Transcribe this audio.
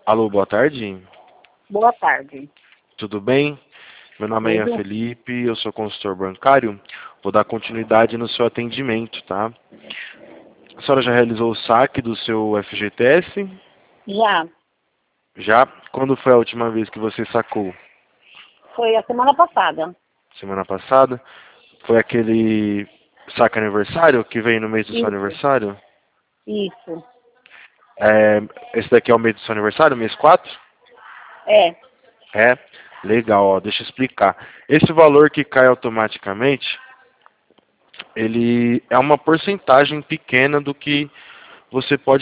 Alô, boa tarde. Boa tarde. Tudo bem? Meu nome é Ian Tudo? Felipe, eu sou consultor bancário. Vou dar continuidade no seu atendimento, tá? A senhora já realizou o saque do seu FGTS? Já. Já? Quando foi a última vez que você sacou? Foi a semana passada. Semana passada? Foi aquele saque aniversário que veio no mês do seu Isso. aniversário? Isso. É, esse daqui é o mês do seu aniversário, mês 4? É. É? Legal, ó, deixa eu explicar. Esse valor que cai automaticamente, ele é uma porcentagem pequena do que você pode